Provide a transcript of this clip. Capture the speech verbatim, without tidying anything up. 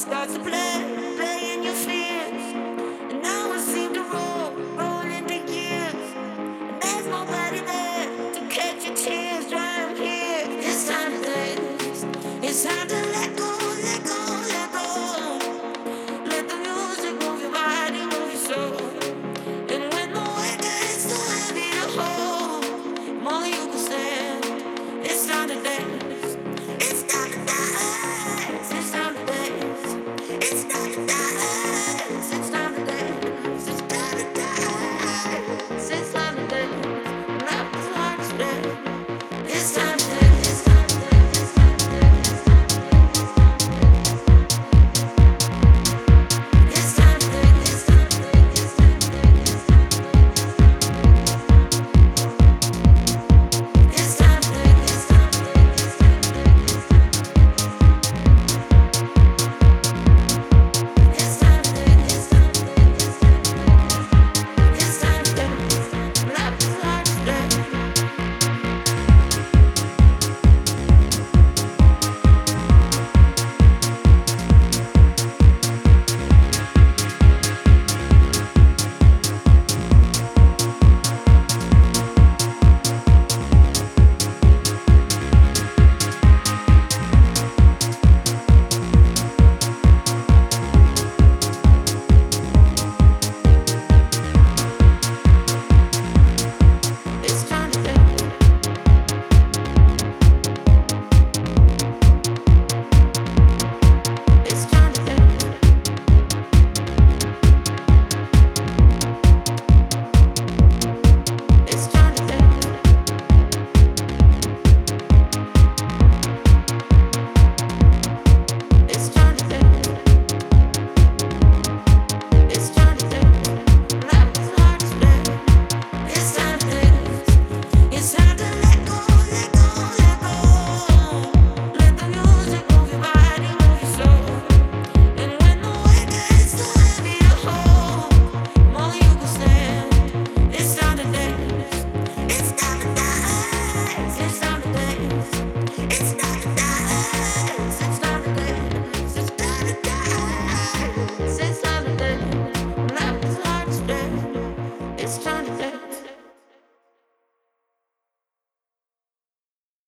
starts to play, play in your fears. And now I seem to roll, roll into gears. And there's nobody there to catch your tears, dry 'em here. It's time to dance, it's time to